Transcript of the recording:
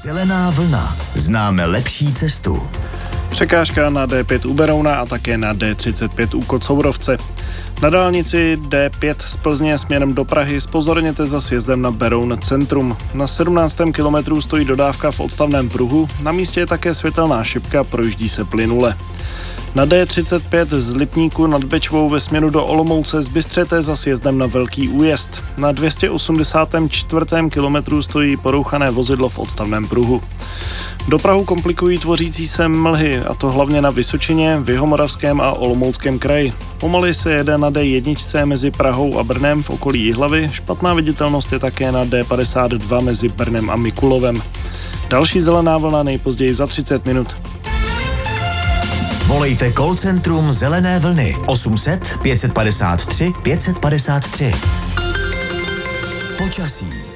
Zelená vlna. Známe lepší cestu. Překážka na D5 u Berouna a také na D35 u Kocourovce. Na dálnici D5 z Plzně směrem do Prahy zpozorněte za sjezdem na Beroun centrum. Na 17. kilometru stojí dodávka v odstavném pruhu, na místě je také světelná šipka, projíždí se plynule. Na D35 z Lipníku nad Bečvou ve směru do Olomouce zbystřete za sjezdem na Velký Újezd. Na 284. kilometru stojí porouchané vozidlo v odstavném pruhu. Dopravu komplikují tvořící se mlhy, a to hlavně na Vysočině, v Jihomoravském a Olomouckém kraji. Pomaly se jede na D1 mezi Prahou a Brnem v okolí Jihlavy, špatná viditelnost je také na D52 mezi Brnem a Mikulovem. Další zelená vlna nejpozději za 30 minut. Volejte call centrum Zelené vlny 800 553 553. Počasí.